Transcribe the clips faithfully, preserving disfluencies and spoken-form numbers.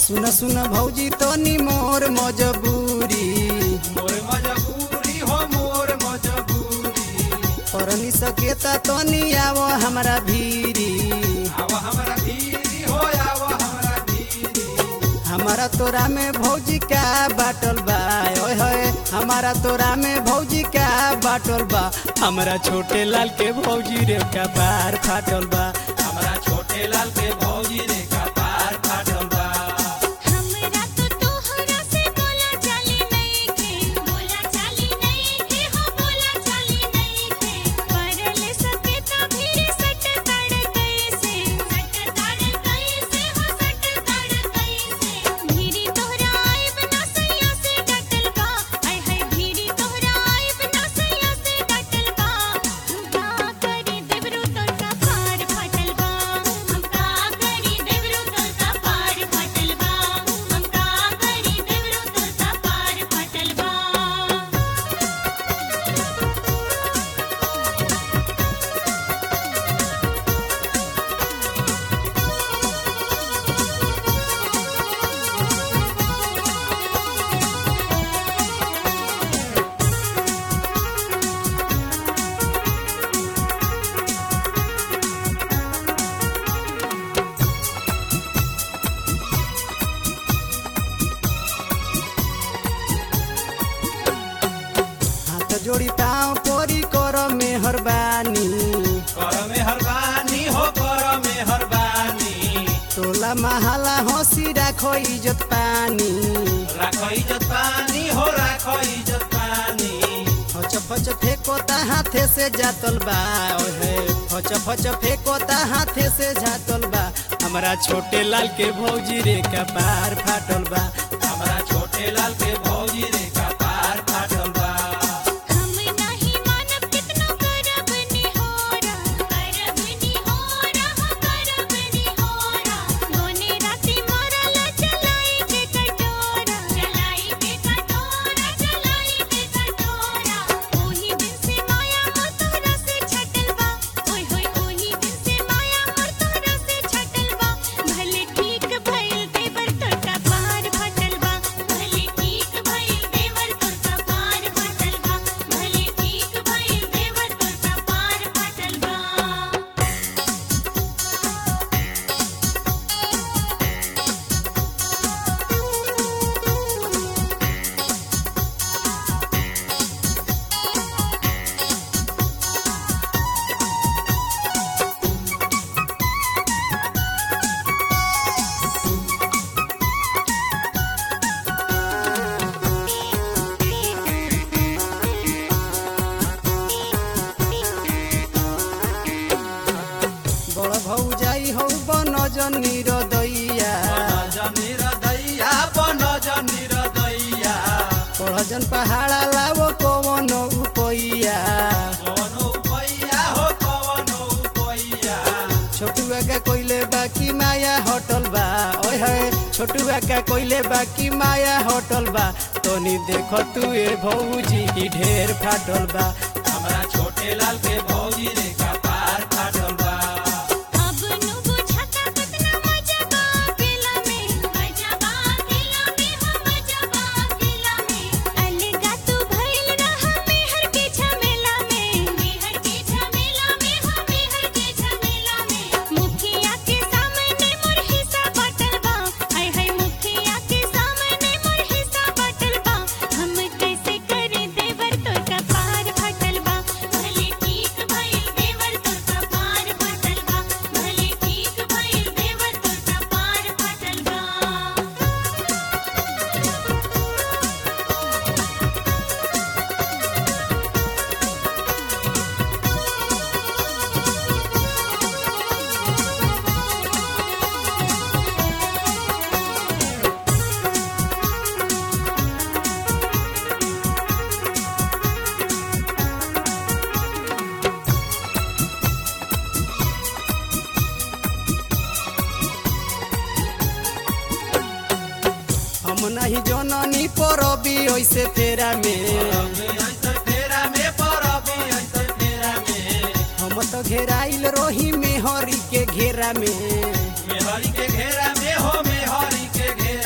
सुन सुन भौजी तनी मोर मजबूरी मोर मजबूरी हो मोर मजबूरी परनी सकेता तनी आव हमरा भीरी आव हमरा भीरी हो आव हमरा भीरी हमारा तोरा में भौजी का बाटल बा ओए होए हमारा तोरा में भौजी का बाटल बा हमरा छोटे लाल के भौजी रे का पार फाटल बा हमरा छोटे लाल के भौजी रे का पार फाटल बा हमरा तो तोहरा से बोला चाली नहीं के बोला चाली नहीं के हो बोला चाली नहीं के परले सकेता भीड़ सट तड़ कैसे सट तड़ कैसे हो सट तड़ कैसे भीड़ी तोहरा आइब ना सैया से डटल बा आय हाय भीड़ी तोहरा आइब ना सैया से डटल बा हम का करी देवरू तोर का पार फाटल बा हम का करी देवरू तोर का पार फाटल बा हम का करी देवरू तोर का पार फाटल बा हाथ जोड़ी पाँव पोरी कर मेहरबानी कर मेहरबानी हो कर मेहरबानी टोला महाला हंसी राखो इज्जत पानी राखो इज्जत पानी हो राखो इज्जत पानी फच फच फेंकोता हाथे से जातल बा ओहे फच फच फेंकोता हाथे से जातल बा हमरा छोटे लाल के भौजी रे का पार फाटल बा हमरा छोटे लाल के भौजी रे का पार फाटल बा हम नहीं मानब कितनो करब निहोरा करब निहोरा हो करब निहोरा दोने राती मरल चलाई के कटोरा चलाई के कटोरा चलाई के कटोरा ओही दिन से माया मोर तोरा से छटल बा ओय होय ओही दिन से माया मोर तोरा से छटल बा भले ठीक भइल देवर तोर का पार फाटल बा भले ठीक भइल देवर तोर का पार फाटल बा भले ठीक भइल देवर तोर का पार फाटल बा बड़ भौजाई हौ बन जनी रदैया जनी रदैया बन जनी रदैया पढ़ जन पहाड़ा लावो कवन उपैया कवन उपैया हो कवन उपैया छोटुआ का कोइले बाकी माया होटल बा ओए होए छोटुआ का कोइले बाकी माया होटल बा तोनी देखो तू ए भौजी की ढेर फाटल बा हमरा छोटे लाल के भौजी रे का पार फाटल बा अब नु बुझाता कितना मजा बा अकेला में मजा बा अकेला में हो मजा बा अकेला में अलगा तू भइल रहा मेहर के झमेला में मेहर के झमेला में हो मेहर के झमेला में मुखिया के सामने मोर हिस्सा बटल बा हाय हाय मुखिया के सामने मोर हिस्सा बटल बा हम कैसे करे देवर तोर का पार फाटल बा भले ठीक भइल देवर तोर का पार फाटल बा भले ठीक भइल देवर तोर का पार फाटल बा हम नहीं जननी परबी ओइसे फेरा में ऐसे फेरा में परबी ऐसे फेरा में हम तो घेराइल रही मेहरी के घेरा में मेहरी के घेरा में हो मेहरी के घेरा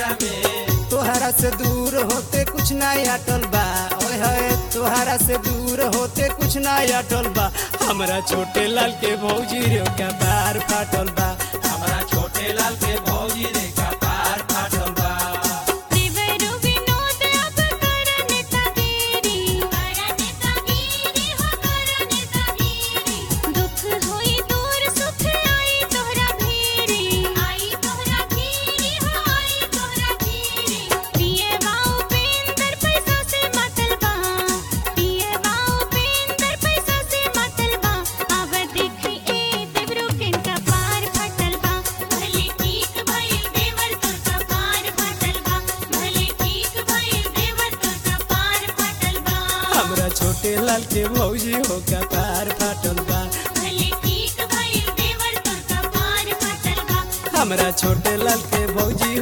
से दूर होते कुछ ना अटल बा, ओए है तोहरा से दूर होते कुछ ना अटल बा। हमरा छोटे लाल के भौजी रे का पार फाटल बा, हमरा छोटे लाल के भौजी रे का पार फाटल बा। देवरू विनोद अब कर नेतागिरी, कर नेतागिरी हो कर नेतागिरी। दुख होई दूर सुख आई तोहरा भीरी, आई तोहरा भीरी हो आई तोहरा भीरी। पिए बाऊ पेंदर पैसा से मतल बा, पिए बाऊ पेंदर पैसा से मतल बा। अब देखी ए देवरू किन का पार फाटल बा, भले ठीक भइल देवर तोर का पार फाटल बा, भले ठीक भइल देवर तोर का पार फाटल बा। हमरा छोटे लाल के भौजी हो का पार फाटल बा, भले ठीक भइल देवर तोर का पार फाटल बा। हमरा छोटे लाल के भौजी